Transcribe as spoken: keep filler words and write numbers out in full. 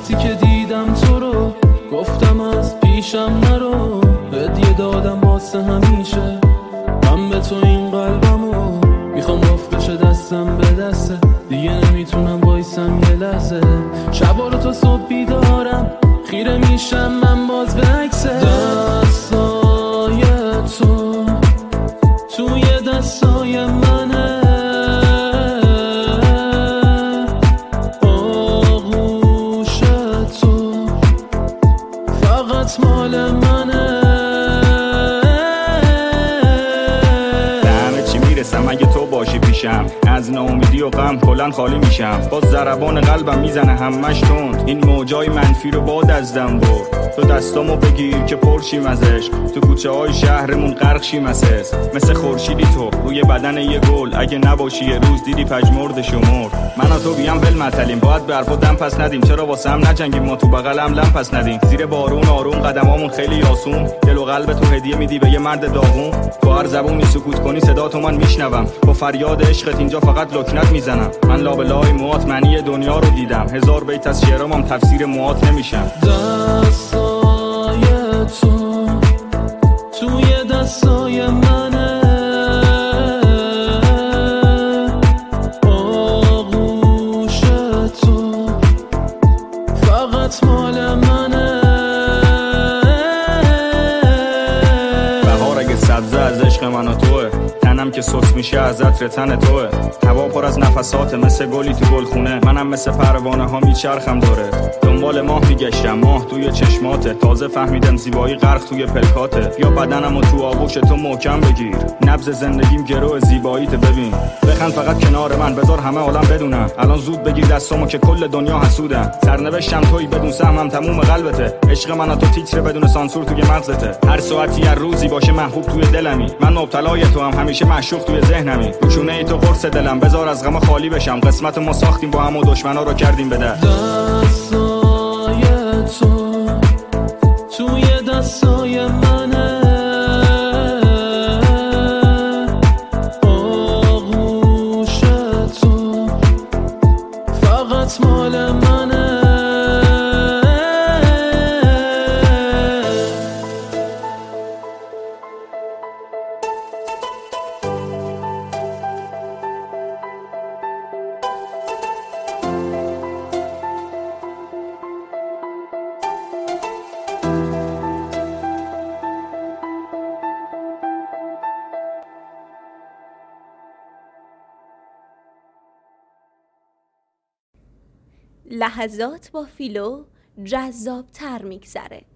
وقتی که دیدم تو رو گفتم از پیشم نرو، هدیه دادم واسه همیشه من به تو این قلبمو، میخوام گفت بشه دستم به دسته، دیگه نمیتونم وایسم یه لحظه، شبا رو تا صبح بیدارم خیره میشم من باز به عکسه، دستای تو توی دستای منه، آغوش تو فقط مال منه. به چی میرسم اگه تو باشی پیشم، از ناامیدی و غم کلن خالی میشم، باز ضربان قلبم میزنه همش تند، این موجای منفی رو باد از دم برد، تو دستامو بگیر که پرشیم ازش، تو کوچه های شهرمون غرق شیم اساس، مثل خورشیدی تو روی بدن یه گل، اگه نباشی یه روز دیدی پژمرد شمر، من و تو بیام ول متلیم، باید به حرفا دم پس ندیم، چرا واسه هم نجنگیم ما تو بغلم لم پس ندیم، زیر بارون آروم قدمامون خیلی آسون، دل و قلب تو هدیه میدی به یه مرد داغون، تو هر زبونی سکوت کنی صدا تو من میشنوم، با فریاد عشقت اینجا فقط لکنت میزنم، من لابلای موات معنی دنیا رو دیدم، هزار بیت از شعرام هم تفسیر موات نمیشم. دستای تو توی دستای منه، آغوش تو فقط مال منه، بهار اگه سبزه از عشق من و توه، تنم که سوس میشه از عطر تن توه، هوا پر از نفسات مثل گلی تو گلخونه، منم مثل پروانه ها میچرخم دوره، دنبال ماه میگشتم ماه توی چشماته، تازه فهمیدم زیبایی غرق توی پلکاته، یا بدنمو تو آغوش تو محکم بگیر، نبض زندگیم گرو زیباییت ببین، بخند فقط کنار من بذار همه عالم بدونم، الان زود بگیر دستامو که کل دنیا حسودم، سرنوشتم تویی بدون سهمم تموم قلبته، عشق من و تو تیتر بدون سانسور توی مغزته، هر ساعتی هر روزی باشه محبوب توی دلمی، من مبتلای تو هم همیشه معشوق توی ذهنمی، کوچونه ای تو قرص دلم بذار از غم خالی بشم، قسمت ما ساختیم با هم و دشمنا رو کردیم به در. دستای تو توی دستای منه، آغوش تو فقط مال منه. لحظات با فیلو جذاب تر میگذره.